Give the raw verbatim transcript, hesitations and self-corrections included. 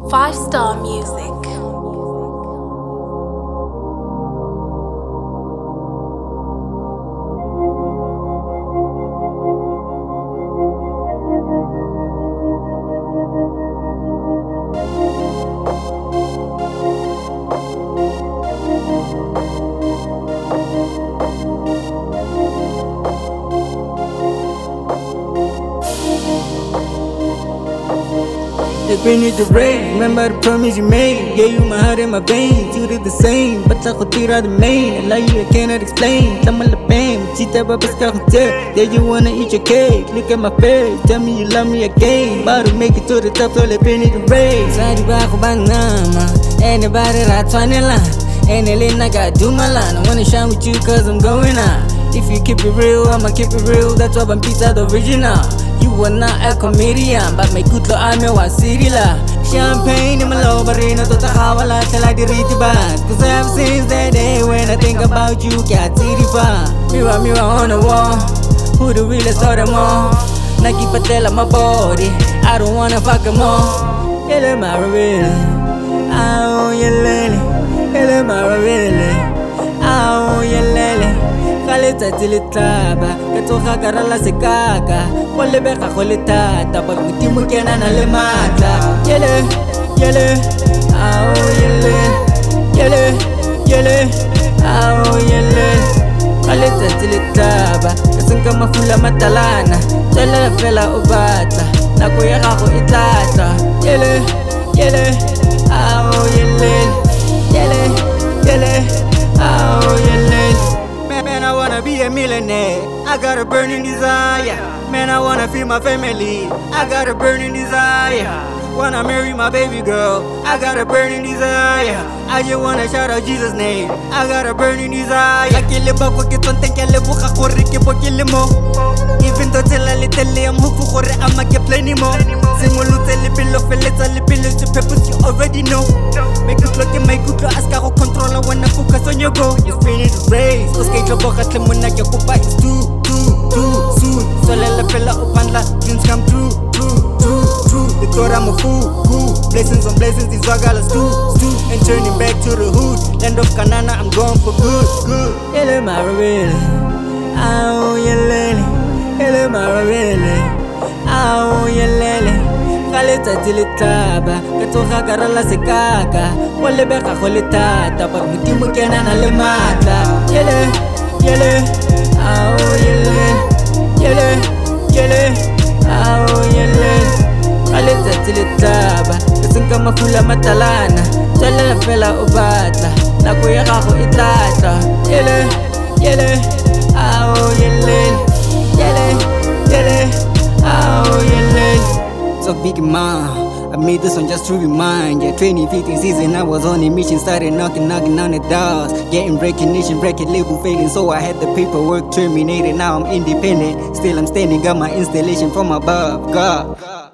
Five Star Music. It's been in the rain, remember the promise you made. Gave you my heart and my veins, you did the same. But I could tira the main, I love you, I cannot explain. Tell me the pain, cheat up, but I tell. Yeah, you wanna eat your cake, look at my face. Tell me you love me again, about to make it to the top, so it's been in the rain. Sadi ba ko bang nama, anybody right twenty line. Any lane I gotta do my line. I wanna shine with you cause I'm going out. If you keep it real, I'ma keep it real. That's why I'm pizza the original. You are not a comedian, but my good luck I'm a city la. Champagne in my low barina to tahawala till I delete the band. Cause ever since that day when I think about you, can't see the fun. Mirror, mirror on the wall, who the realest of them all? Nike Patel on my body, I don't wanna fuck them all. Yellow Maravilla, I own your lily. Yellow Maravilla, I own your lily. Kaleta tilitaba, katoka karala sekaka. Wale beka kole tata, but mutimu kena na le mata. Yele, yele, ah oh yele, yele, yele, ah oh yele. Kaleta tilitaba, kasunga mafula matalana. Tala fela ubata, na kuya kako itata. Yele, yele, ah oh yele, yele, yele, ah oh yele. Man, I wanna be a millionaire. I got a burning desire. Man, I wanna feed my family. I got a burning desire. Wanna marry my baby girl. I got a burning desire. I just wanna shout out Jesus' name. I got a burning desire. Kakile bako kitonte kele buka kore ke bokile mo. Even though tell a little I'm hopeful for it, I'ma get plenty more. Singolu tell pillow fellets a pillow to peppers you already know. Make it look at my good ask I control when I focus on your goal. You spin it race. Oske jo boka tlemuna ke kupa is too too too soon. So let the fella open la dreams come true true true true. They thought I'm a fool cool. Blessings on blessings these wagalas too too. And turning back to the hood. Land of Kanana I'm going for good good. Yele Maravilla, I own your lily. Yele Maravilla, I own your lily. Kaleta tilitaba, katoka karala sekaka. Wale beka kole tata, but mutimu kena na le mata. Yele, yele, ah oh yele, yele, yele, ah oh yele. Kaleta tilitaba, kasunga mafula matalana. Tala la fela ubata, na kuya kako itata. Yele, yele, ah oh yele, yele, yele, ah oh yele. So big man, I made this one just to remind ya. twenty fifteen season I was on a mission, started knocking, knocking on the doors, getting recognition, record label failing, so I had the paperwork terminated. Now I'm independent, still I'm standing, got my installation from above. God.